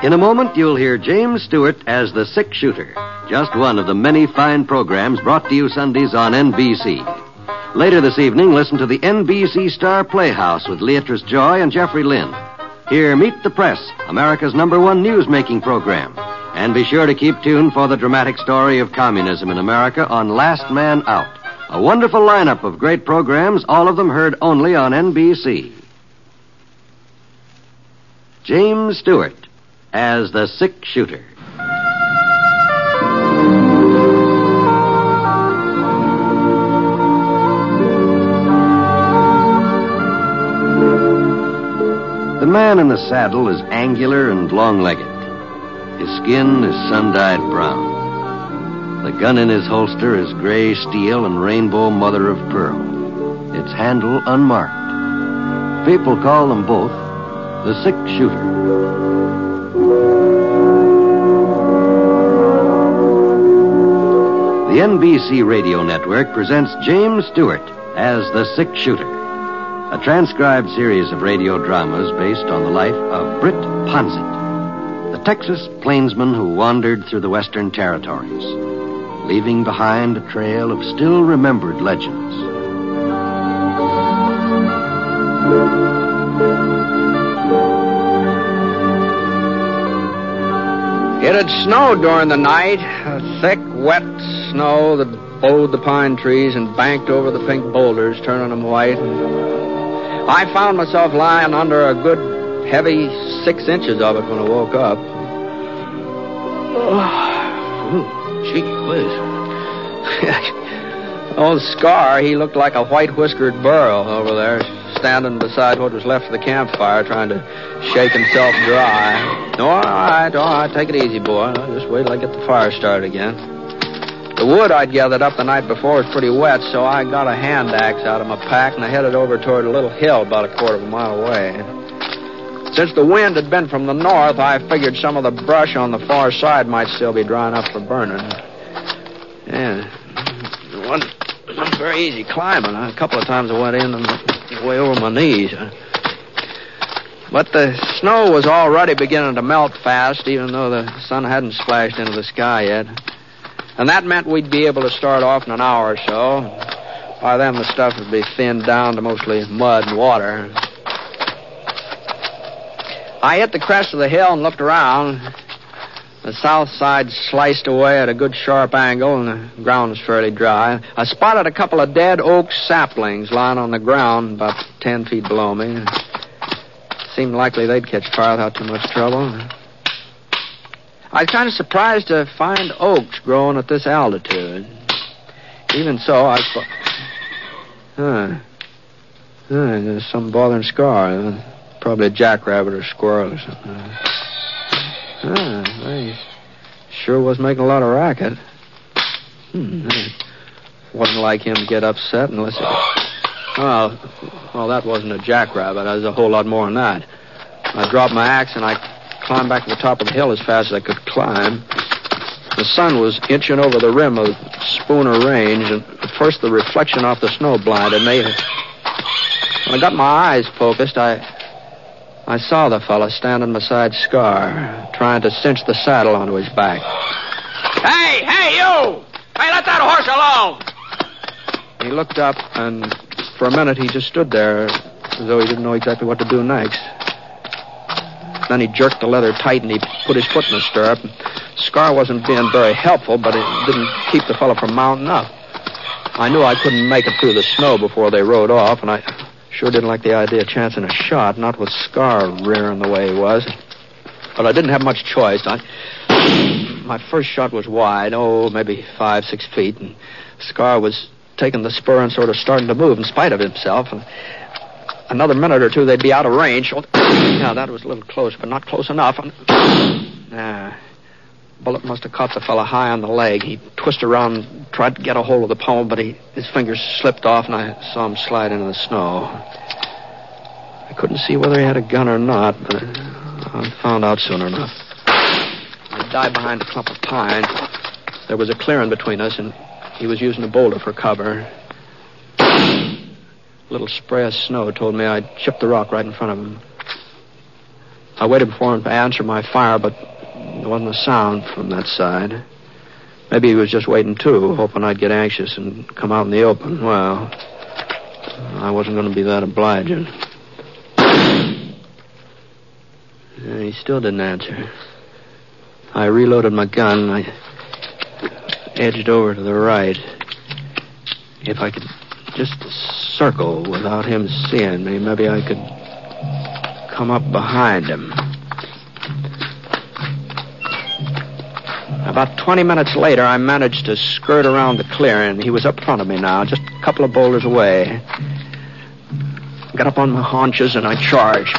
In a moment, you'll hear James Stewart as the Sick Shooter, just one of the many fine programs brought to you Sundays on NBC. Later this evening, listen to the NBC Star Playhouse with Leatrice Joy and Jeffrey Lynn. Here, Meet the Press, America's #1 news-making program. And be sure to keep tuned for the dramatic story of communism in America on Last Man Out. A wonderful lineup of great programs, all of them heard only on NBC. James Stewart as the Sick Shooter. The man in the saddle is angular and long-legged. His skin is sun-dyed brown. The gun in his holster is gray steel and rainbow mother of pearl. Its handle unmarked. People call them both the Sick Shooter. The NBC Radio Network presents James Stewart as the Sick Shooter, a transcribed series of radio dramas based on the life of Britt Ponzett, the Texas plainsman who wandered through the Western Territories, leaving behind a trail of still-remembered legends. It had snowed during the night, a thick, wet snow that bowed the pine trees and banked over the pink boulders, turning them white. I found myself lying under a good, heavy 6 inches of it when I woke up. Gee whiz. Old Scar, he looked like a white-whiskered burro over there, standing beside what was left of the campfire, trying to shake himself dry. All right, take it easy, boy. Just wait till I get the fire started again. The wood I'd gathered up the night before was pretty wet, so I got a hand axe out of my pack and I headed over toward a little hill about a quarter of a mile away. Since the wind had been from the north, I figured some of the brush on the far side might still be dry enough for burning. Yeah, it wasn't very easy climbing. A couple of times I went in and way over my knees. But the snow was already beginning to melt fast, even though the sun hadn't splashed into the sky yet. And that meant we'd be able to start off in an hour or so. By then, the stuff would be thinned down to mostly mud and water. I hit the crest of the hill and looked around. The south side sliced away at a good sharp angle, and the ground was fairly dry. I spotted a couple of dead oak saplings lying on the ground about 10 feet below me. Seemed likely they'd catch fire without too much trouble. I was kind of surprised to find oaks growing at this altitude. Even so, I there's some bothering Scar. Probably a jackrabbit or squirrel or something. They sure was making a lot of racket. Wasn't like him to get upset unless it... Well, that wasn't a jackrabbit. That was a whole lot more than that. I dropped my axe and I climbed back to the top of the hill as fast as I could climb. The sun was inching over the rim of Spooner Range, and at first the reflection off the snow blinded me. When I got my eyes focused, I saw the fella standing beside Scar, trying to cinch the saddle onto his back. Hey, you! Hey, let that horse alone! He looked up, and for a minute he just stood there as though he didn't know exactly what to do next. Then he jerked the leather tight and he put his foot in the stirrup. Scar wasn't being very helpful, but it didn't keep the fellow from mounting up. I knew I couldn't make it through the snow before they rode off, and I sure didn't like the idea of chancing a shot, not with Scar rearing the way he was. But I didn't have much choice. My first shot was wide, maybe 5-6 feet, and Scar was taking the spur and sort of starting to move in spite of himself. And another minute or two, they'd be out of range. Yeah, that was a little close, but not close enough. Bullet must have caught the fella high on the leg. He twisted around and tried to get a hold of the pommel, but his fingers slipped off, and I saw him slide into the snow. I couldn't see whether he had a gun or not, but I found out soon enough. I dived behind a clump of pines. There was a clearing between us, and he was using a boulder for cover. A little spray of snow told me I'd chipped the rock right in front of him. I waited for him to answer my fire, but there wasn't a sound from that side. Maybe he was just waiting, too, hoping I'd get anxious and come out in the open. Well, I wasn't going to be that obliging. Yeah, he still didn't answer. I reloaded my gun. I edged over to the right. If I could just circle without him seeing me, maybe I could come up behind him. About 20 minutes later, I managed to skirt around the clearing. He was up front of me now, just a couple of boulders away. Got up on my haunches and I charged.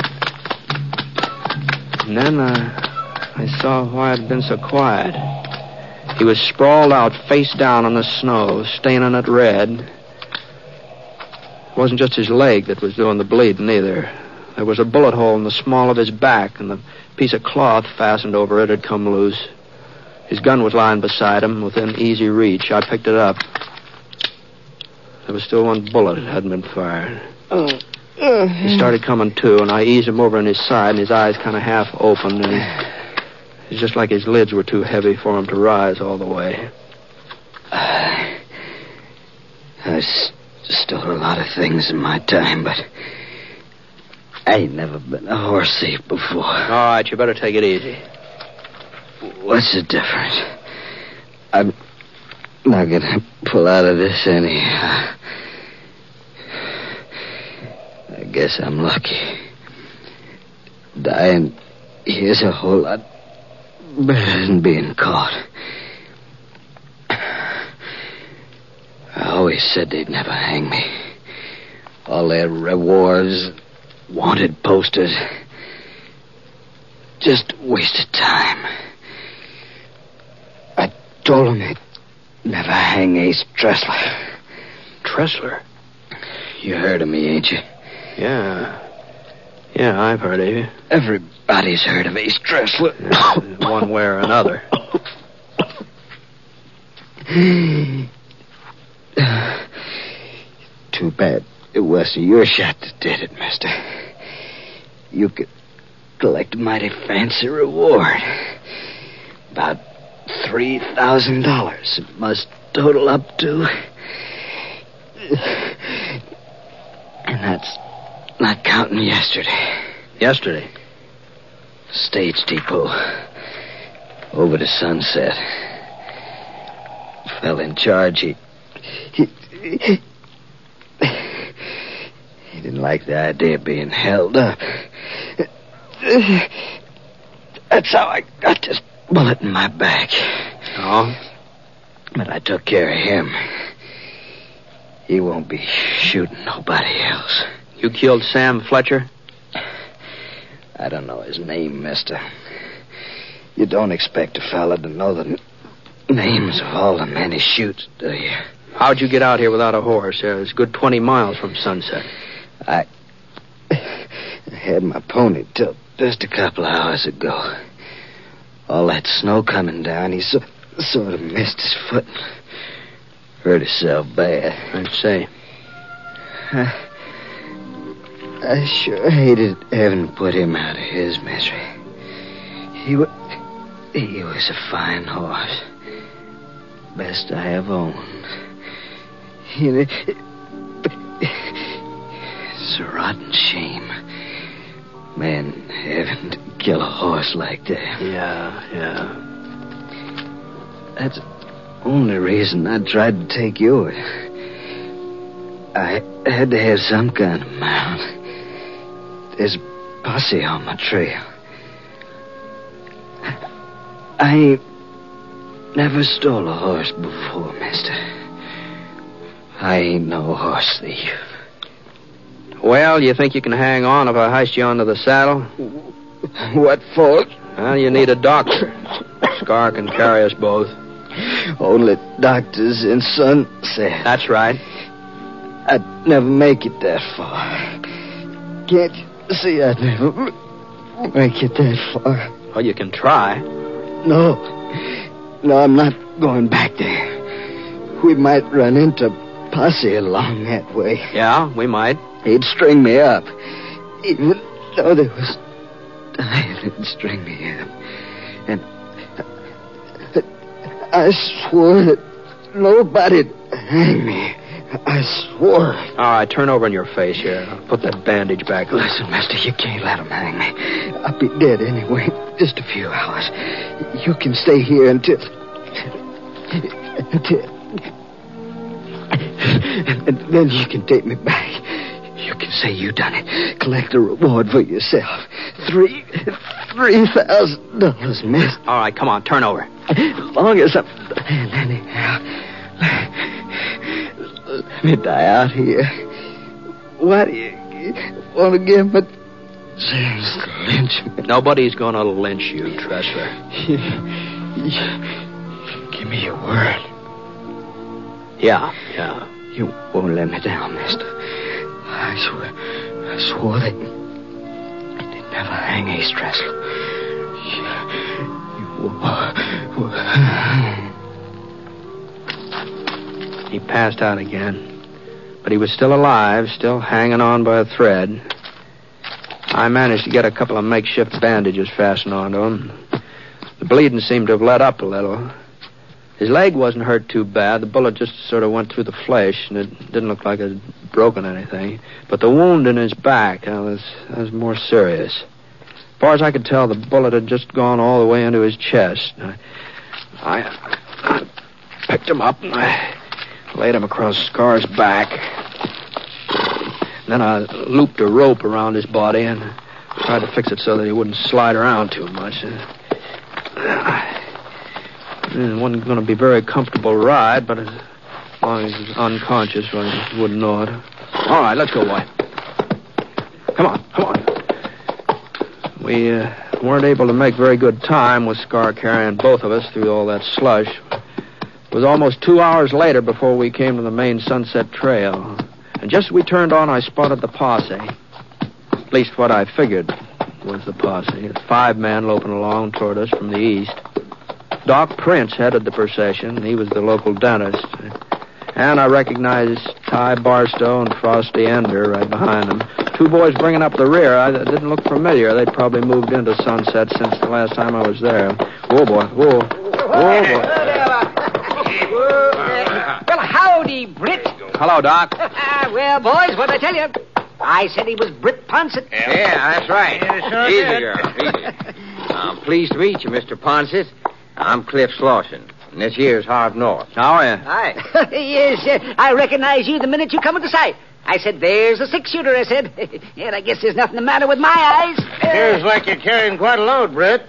And then I saw why it had been so quiet. He was sprawled out, face down on the snow, staining it red. It wasn't just his leg that was doing the bleeding either. There was a bullet hole in the small of his back, and the piece of cloth fastened over it had come loose. His gun was lying beside him, within easy reach. I picked it up. There was still one bullet that hadn't been fired. He started coming to, and I eased him over on his side, and his eyes kind of half opened, and it's just like his lids were too heavy for him to rise all the way. I stole a lot of things in my time, but I ain't never been a horse thief before. All right, you better take it easy. What's the difference? I'm not gonna pull out of this anyhow. I guess I'm lucky. Dying here's a whole lot better than being caught. I always said they'd never hang me. All their rewards, wanted posters, just wasted time. I told them they'd never hang Ace Tressler. Tressler? You heard of me, ain't you? Yeah, I've heard of you. Everybody's heard of Ace Tressler. One way or another. Too bad it was your shot that did it, mister. You could collect a mighty fancy reward. About $3,000 it must total up to. And that's not counting yesterday. Yesterday? Stage depot. Over to Sunset. Fell in charge. He didn't like the idea of being held up. That's how I got this bullet in my back. Oh? But I took care of him. He won't be shooting nobody else. You killed Sam Fletcher? I don't know his name, mister. You don't expect a fella to know the names of all the men he shoots, do you? How'd you get out here without a horse? It was a good 20 miles from Sunset. I had my pony till just a couple of hours ago. All that snow coming down, he sort of missed his foot. Hurt himself bad. I'd say. I sure hated having to put him out of his misery. He was a fine horse. Best I ever owned. It's a rotten shame. Man having to kill a horse like that. Yeah. That's the only reason I tried to take yours. I had to have some kind of mount. There's a posse on my trail. I ain't never stole a horse before, mister. I ain't no horse thief. Well, you think you can hang on if I heist you onto the saddle? What for? Well, you need a doctor. Scar can carry us both. Only doctors in Sunset. That's right. I'd never make it that far. Can't you see I'd never make it that far? Well, you can try. No, I'm not going back there. We might run into posse along that way. Yeah, we might. He'd string me up, even though there was tie and string me up. And I swore that nobody'd hang me. I swore. All right, turn over on your face here. I'll put that bandage back on. Listen, mister, you can't let them hang me. I'll be dead anyway. Just a few hours. You can stay here until... And then you can take me back. You can say you done it. Collect a reward for yourself. $3,000, miss. All right, come on, turn over. As long as I'm... And anyhow, let me die out here. Why do you want to give me... Lynch me? Nobody's going to lynch you, Tressler. Give me your word. Yeah. You won't let me down, mister. I swore that they'd never hang Ace Tressler. He passed out again. But he was still alive, still hanging on by a thread. I managed to get a couple of makeshift bandages fastened onto him. The bleeding seemed to have let up a little. His leg wasn't hurt too bad. The bullet just sort of went through the flesh, and it didn't look like it had broken anything. But the wound in his back, that was more serious. As far as I could tell, the bullet had just gone all the way into his chest. I picked him up, and I laid him across Scar's back. Then I looped a rope around his body and tried to fix it so that he wouldn't slide around too much. It wasn't going to be a very comfortable ride, but as long as he was unconscious, well, he wouldn't know it. All right, let's go, boy. Come on. We weren't able to make very good time with Scar carrying both of us through all that slush. It was almost 2 hours later before we came to the main Sunset Trail. And just as we turned on, I spotted the posse. At least what I figured was the posse. 5 men loping along toward us from the east. Doc Prince headed the procession. He was the local dentist. And I recognized Ty Barstow and Frosty Ender right behind them. 2 boys bringing up the rear. I didn't look familiar. They'd probably moved into Sunset since the last time I was there. Whoa, boy. Whoa, boy. Well, howdy, Britt. Hello, Doc. Well, boys, what'd I tell you? I said he was Britt Ponsett. Yeah, that's right. Easy, girl. Easy. I'm pleased to meet you, Mr. Ponsett. I'm Cliff Slauson, and this here's Harv North. How are you? Hi. Yes, I recognize you the minute you come into sight. I said, there's a 6-shooter, I said. And I guess there's nothing the matter with my eyes. Appears like you're carrying quite a load, Britt.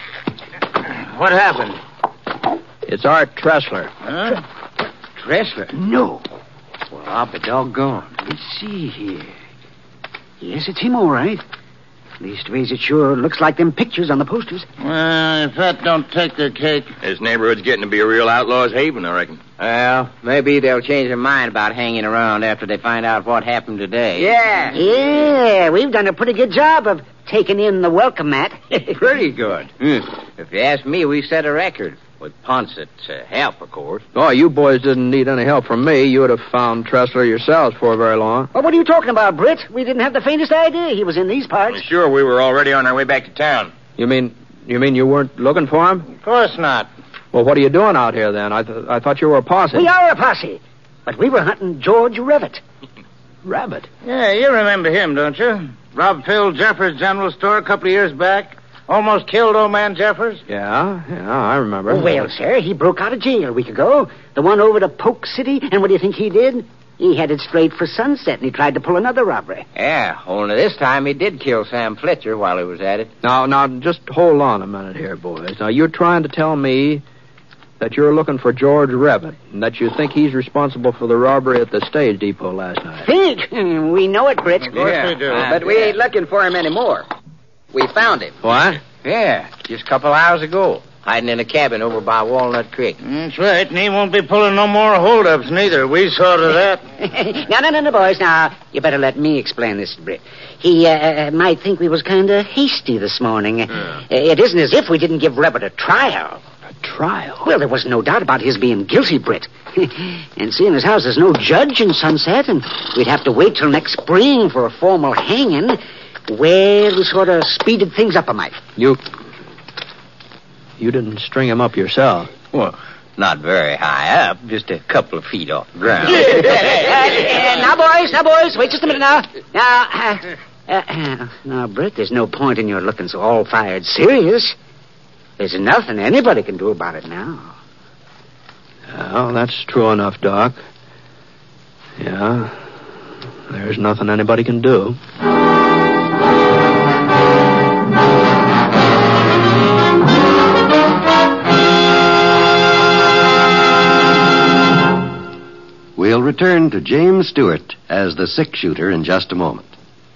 What happened? It's Art Tressler. Huh? Tressler? No. Well, I'll be doggone. Let's see here. Yes, it's him, all right. Leastways, it sure looks like them pictures on the posters. Well, if that don't take their cake. This neighborhood's getting to be a real outlaw's haven, I reckon. Well, maybe they'll change their mind about hanging around after they find out what happened today. Yeah, we've done a pretty good job of taking in the welcome mat. Pretty good. If you ask me, we set a record. With Ponsett's help, of course. Oh, you boys didn't need any help from me. You would have found Tressler yourselves before very long. Well, what are you talking about, Britt? We didn't have the faintest idea he was in these parts. Sure, we were already on our way back to town. You mean you weren't looking for him? Of course not. Well, what are you doing out here, then? I thought you were a posse. We are a posse, but we were hunting George Revitt. Rabbit? Yeah, you remember him, don't you? Robbed Phil Jeffers' general store a couple of years back. Almost killed old man Jeffers. Yeah, I remember. Well, sir, he broke out of jail a week ago. The one over to Polk City, and what do you think he did? He headed straight for Sunset, and he tried to pull another robbery. Yeah, only this time he did kill Sam Fletcher while he was at it. Now, just hold on a minute here, boys. Now, you're trying to tell me that you're looking for George Revitt, and that you think he's responsible for the robbery at the stage depot last night. Think? We know it, Britt. Of course we do. But we ain't looking for him anymore. We found him. What? Yeah, just a couple hours ago. Hiding in a cabin over by Walnut Creek. That's right, and he won't be pulling no more holdups neither. We saw to that. No, boys. Now, you better let me explain this, Britt. He might think we was kind of hasty this morning. It isn't as if we didn't give Revitt a trial. A trial? Well, there was no doubt about his being guilty, Britt. And seeing as how there's no judge in Sunset, and we'd have to wait till next spring for a formal hanging, Well, we sort of speeded things up a mite. You didn't string him up yourself. Well, not very high up, just a couple of feet off the ground. Now, boys, wait just a minute now. Now, Britt, there's no point in your looking so all-fired serious. There's nothing anybody can do about it now. Well, that's true enough, Doc. Yeah, there's nothing anybody can do. We'll return to James Stewart as the six-shooter in just a moment.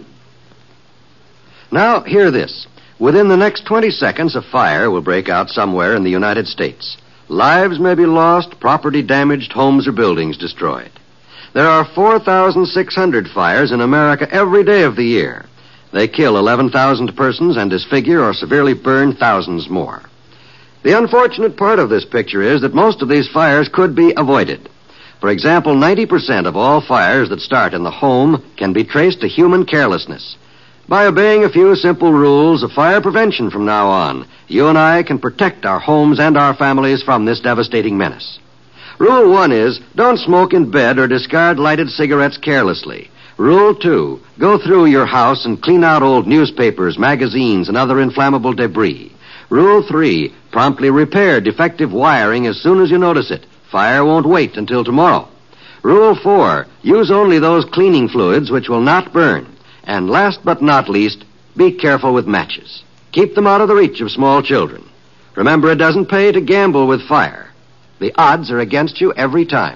Now, hear this. Within the next 20 seconds, a fire will break out somewhere in the United States. Lives may be lost, property damaged, homes or buildings destroyed. There are 4,600 fires in America every day of the year. They kill 11,000 persons and disfigure or severely burn thousands more. The unfortunate part of this picture is that most of these fires could be avoided. For example, 90% of all fires that start in the home can be traced to human carelessness. By obeying a few simple rules of fire prevention from now on, you and I can protect our homes and our families from this devastating menace. Rule 1 is, don't smoke in bed or discard lighted cigarettes carelessly. Rule 2, go through your house and clean out old newspapers, magazines, and other inflammable debris. Rule 3, promptly repair defective wiring as soon as you notice it. Fire won't wait until tomorrow. Rule 4, use only those cleaning fluids which will not burn. And last but not least, be careful with matches. Keep them out of the reach of small children. Remember, it doesn't pay to gamble with fire. The odds are against you every time.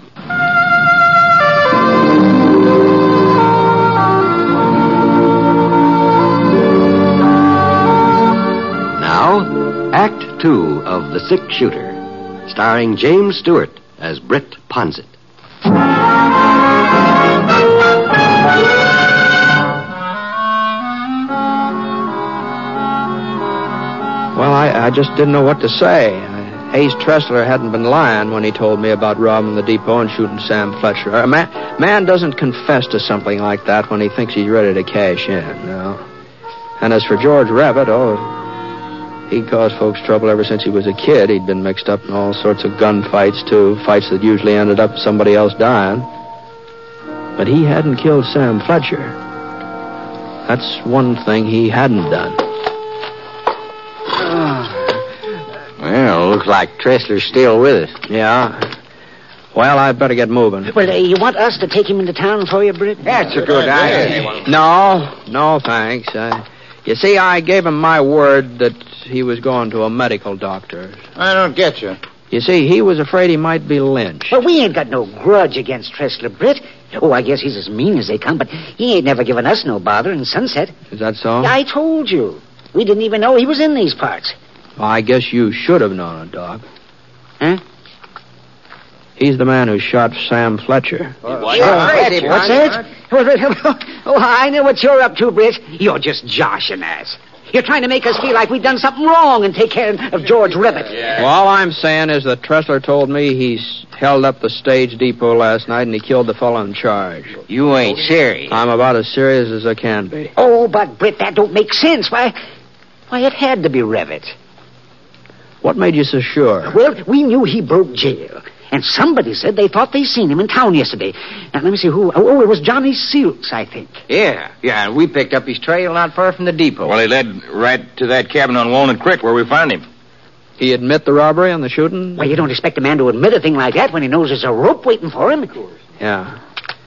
Now, Act 2 of The Six-Shooter, starring James Stewart as Britt Ponzett. Well, I just didn't know what to say. Hayes Tressler hadn't been lying when he told me about robbing the depot and shooting Sam Fletcher. A man doesn't confess to something like that when he thinks he's ready to cash in, no. And as for George Rabbit, he caused folks trouble ever since he was a kid. He'd been mixed up in all sorts of gunfights, too, fights that usually ended up with somebody else dying. But he hadn't killed Sam Fletcher. That's one thing he hadn't done. Well, looks like Tressler's still with us. Yeah. Well, I'd better get moving. Well, you want us to take him into town for you, Britt? That's a good idea. No, thanks. You see, I gave him my word that he was going to a medical doctor. I don't get you. You see, he was afraid he might be lynched. Well, we ain't got no grudge against Tressler, Britt. Oh, I guess he's as mean as they come, but he ain't never given us no bother in Sunset. Is that so? I told you. We didn't even know he was in these parts. Well, I guess you should have known it, Doc. Huh? He's the man who shot Sam Fletcher. What's that? Oh, I know what you're up to, Britt. You're just joshing us. You're trying to make us feel like we've done something wrong and take care of George Ribbit. Yeah. Well, all I'm saying is that Tressler told me he's held up the stage depot last night and he killed the fellow in charge. You ain't serious. I'm about as serious as I can be. Oh, but, Britt, that don't make sense. Why, it had to be Ribbit. What made you so sure? Well, we knew he broke jail. And somebody said they thought they seen him in town yesterday. Now, let me see who. Oh, it was Johnny Silks, I think. Yeah, and we picked up his trail not far from the depot. Well, he led right to that cabin on Walnut Creek where we found him. He admit the robbery and the shooting? Well, you don't expect a man to admit a thing like that when he knows there's a rope waiting for him. Of course. Yeah.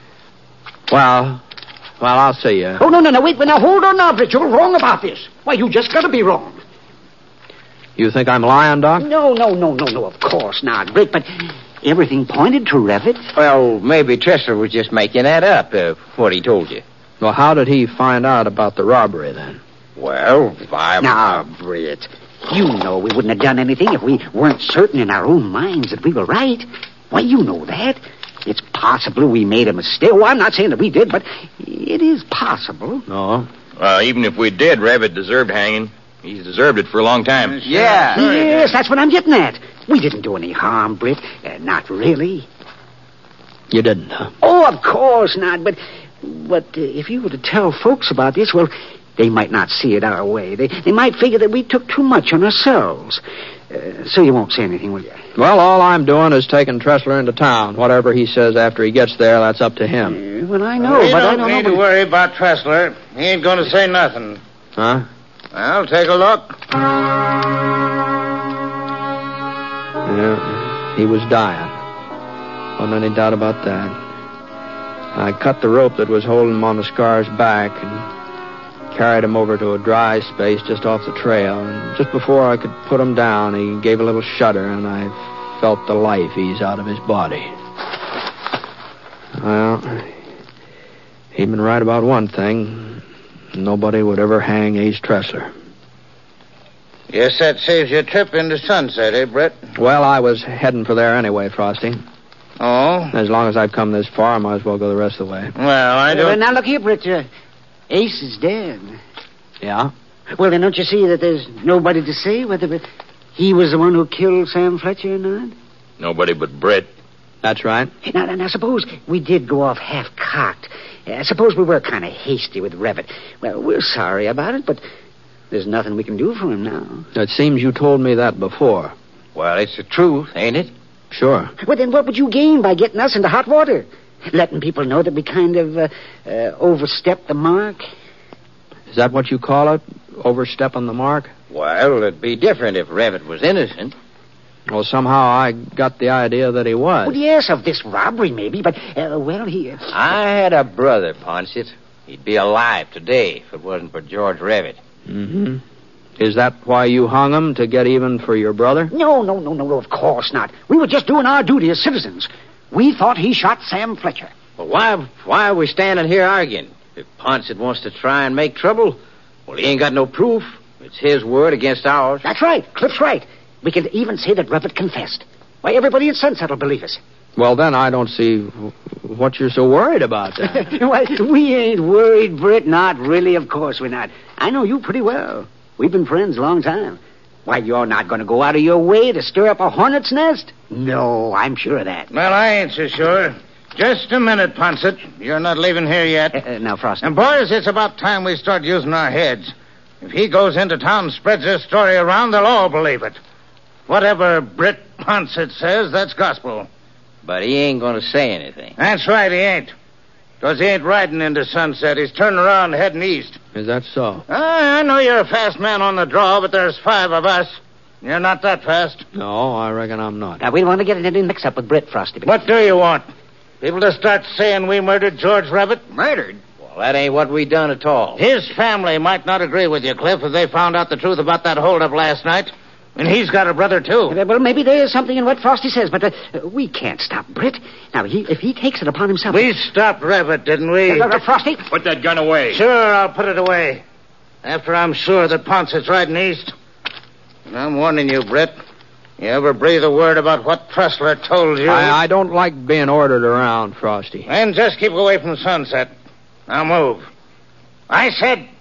Well, I'll see you. Oh, no, wait. Now, hold on now, Britt. You're wrong about this. Why, you just gotta be wrong. You think I'm lying, Doc? No, of course not, Britt, but everything pointed to Revitt. Well, maybe Tressler was just making that up, what he told you. Well, how did he find out about the robbery, then? Well, Now, Britt, you know we wouldn't have done anything if we weren't certain in our own minds that we were right. Why, you know that. It's possible we made a mistake. Well, I'm not saying that we did, but it is possible. No? Even if we did, Revitt deserved hanging. He's deserved it for a long time. Yeah. Yes, that's what I'm getting at. We didn't do any harm, Britt. Not really. You didn't, huh? Oh, of course not. But if you were to tell folks about this, well, They might not see it our way. They might figure that we took too much on ourselves. So you won't say anything, will you? Well, all I'm doing is taking Tressler into town. Whatever he says after he gets there, that's up to him. Well, I know, We but I don't don't need know. to worry about Tressler. He ain't going to say nothing. Huh? Well, take a look. Yeah, he was dying. Wasn't any doubt about that. I cut the rope that was holding him on the scar's back and carried him over to a dry space just off the trail. And just before I could put him down, he gave a little shudder, and I felt the life ease out of his body. Well, he'd been right about one thing. Nobody would ever hang Ace Tressler. Yes, that saves your trip into Sunset, eh, Brett? Well, I was heading for there anyway, Frosty. Oh? As long as I've come this far, I might as well go the rest of the way. Well, I don't... Now, look here, Britt. Ace is dead. Yeah? Well, then don't you see that there's nobody to say whether he was the one who killed Sam Fletcher or not? Nobody but Britt. That's right. Now, suppose we did go off half-cocked. Suppose we were kind of hasty with Revitt. Well, we're sorry about it, but there's nothing we can do for him now. It seems you told me that before. Well, it's the truth, ain't it? Sure. Well, then what would you gain by getting us into hot water? Letting people know that we kind of overstepped the mark? Is that what you call it? Overstepping the mark? Well, it'd be different if Revitt was innocent. Well, somehow I got the idea that he was. Well, yes, of this robbery, maybe, but, well, he... I had a brother, Ponset. He'd be alive today if it wasn't for George Revitt. Mm-hmm. Is that why you hung him, to get even for your brother? No, of course not. We were just doing our duty as citizens. We thought he shot Sam Fletcher. Well, why are we standing here arguing? If Ponset wants to try and make trouble, well, he ain't got no proof. It's his word against ours. That's right. Cliff's right. We can even say that Revitt confessed. Why, everybody at Sunset will believe us. Well, then I don't see what you're so worried about then. Why, we ain't worried, Britt. Not really, of course we're not. I know you pretty well. We've been friends a long time. Why, you're not going to go out of your way to stir up a hornet's nest? No, I'm sure of that. Well, I ain't so sure. Just a minute, Ponset. You're not leaving here yet. Now, Frosty. And, boys, it's about time we start using our heads. If he goes into town and spreads this story around, they'll all believe it. Whatever Britt Ponset says, that's gospel. But he ain't going to say anything. That's right, he ain't. Because he ain't riding into Sunset. He's turning around and heading east. Is that so? I know you're a fast man on the draw, but there's 5 of us. You're not that fast. No, I reckon I'm not. Now, we don't want to get in any mix-up with Britt, Frosty. What do you want? People to start saying we murdered George Revitt? Murdered? Well, that ain't what we done at all. His family might not agree with you, Cliff, if they found out the truth about that holdup last night. And he's got a brother, too. Well, maybe there's something in what Frosty says, but we can't stop Britt. Now, if he takes it upon himself... We stopped Revitt, didn't we? Frosty? Put that gun away. Sure, I'll put it away. After I'm sure that Ponset's riding east. And I'm warning you, Britt. You ever breathe a word about what Tressler told you? I don't like being ordered around, Frosty. And just keep away from Sunset. Now move. I said...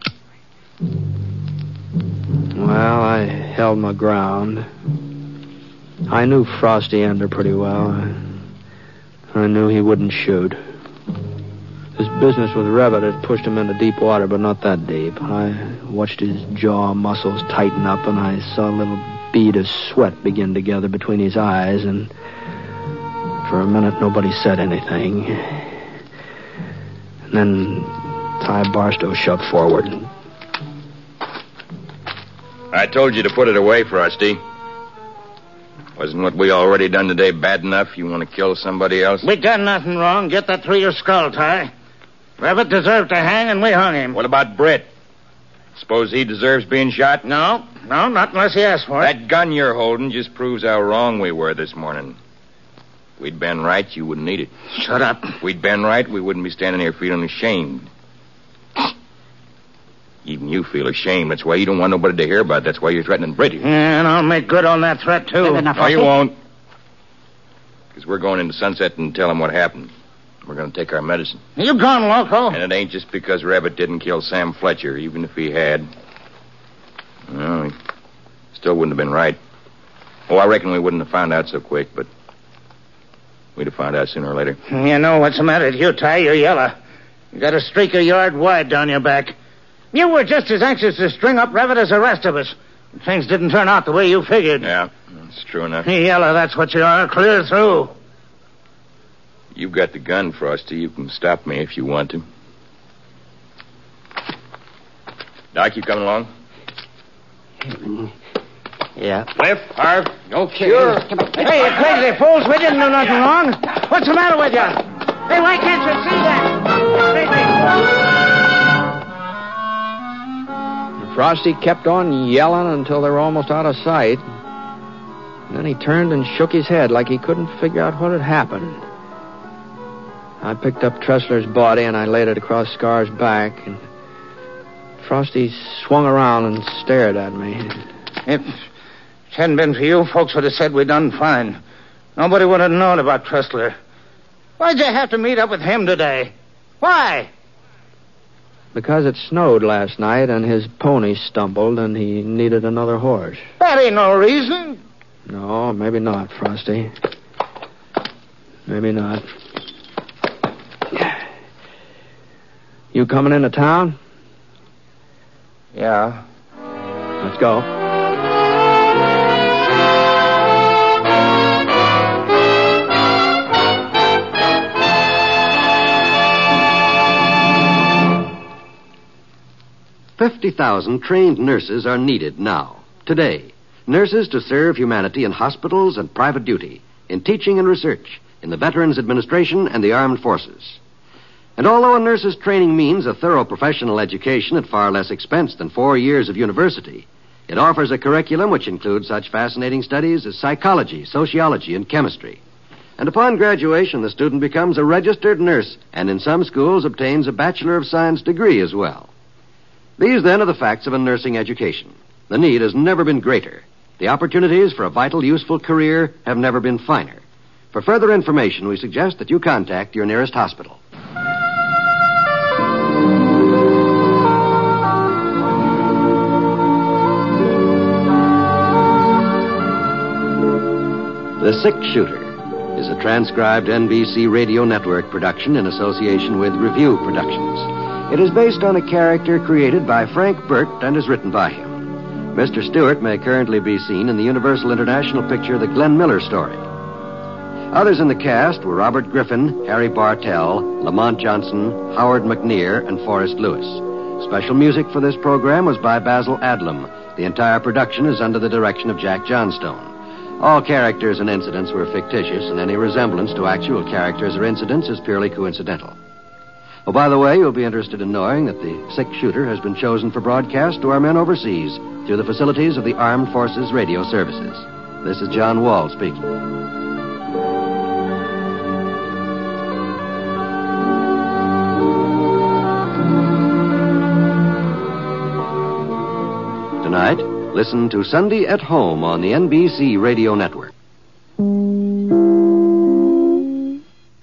Well, I held my ground. I knew Frosty Ender pretty well. I knew he wouldn't shoot. His business with Revitt had pushed him into deep water, but not that deep. I watched his jaw muscles tighten up, and I saw a little bead of sweat begin to gather between his eyes, and for a minute nobody said anything. And then Ty Barstow shoved forward. I told you to put it away, Frosty. Wasn't what we already done today bad enough? You want to kill somebody else? We done nothing wrong. Get that through your skull, Ty. Revitt deserved to hang, and we hung him. What about Britt? Suppose he deserves being shot? No, not unless he asks for it. That gun you're holding just proves how wrong we were this morning. If we'd been right, you wouldn't need it. Shut up. If we'd been right, we wouldn't be standing here feeling ashamed. Even you feel ashamed. That's why you don't want nobody to hear about it. That's why you're threatening Britt. Yeah, and I'll make good on that threat, too. No, you won't. Because we're going into Sunset and tell him what happened. We're going to take our medicine. You gone loco? And it ain't just because Revitt didn't kill Sam Fletcher, even if he had. Well, he still wouldn't have been right. Oh, I reckon we wouldn't have found out so quick, but we'd have found out sooner or later. You know what's the matter with you, Ty? You're yellow. You got a streak a yard wide down your back. You were just as anxious to string up Revitt as the rest of us. Things didn't turn out the way you figured. Yeah, that's true enough. Yellow, that's what you are, clear through. You've got the gun, Frosty. You can stop me if you want to. Doc, you coming along? Yeah. Cliff, Harv. Okay. Sure. Hey, you crazy fools, we didn't do nothing wrong. What's the matter with you? Hey, why can't you see that? Frosty kept on yelling until they were almost out of sight. And then he turned and shook his head like he couldn't figure out what had happened. I picked up Tressler's body and I laid it across Scar's back, and Frosty swung around and stared at me. If it hadn't been for you, folks would have said we'd done fine. Nobody would have known about Tressler. Why'd you have to meet up with him today? Why? Because it snowed last night and his pony stumbled and he needed another horse. That ain't no reason. No, maybe not, Frosty. Maybe not. You coming into town? Yeah. Let's go. $50,000 trained nurses are needed now, today. Nurses to serve humanity in hospitals and private duty, in teaching and research, in the Veterans Administration and the Armed Forces. And although a nurse's training means a thorough professional education at far less expense than 4 years of university, it offers a curriculum which includes such fascinating studies as psychology, sociology, and chemistry. And upon graduation, the student becomes a registered nurse, and in some schools obtains a Bachelor of Science degree as well. These, then, are the facts of a nursing education. The need has never been greater. The opportunities for a vital, useful career have never been finer. For further information, we suggest that you contact your nearest hospital. The Sick Shooter is a transcribed NBC Radio Network production in association with Review Productions. It is based on a character created by Frank Burt and is written by him. Mr. Stewart may currently be seen in the Universal International picture The Glenn Miller Story. Others in the cast were Robert Griffin, Harry Bartell, Lamont Johnson, Howard McNear, and Forrest Lewis. Special music for this program was by Basil Adlam. The entire production is under the direction of Jack Johnstone. All characters and incidents were fictitious, and any resemblance to actual characters or incidents is purely coincidental. Oh, by the way, you'll be interested in knowing that the Sick Shooter has been chosen for broadcast to our men overseas through the facilities of the Armed Forces Radio Services. This is John Wall speaking. Tonight, listen to Sunday at Home on the NBC Radio Network.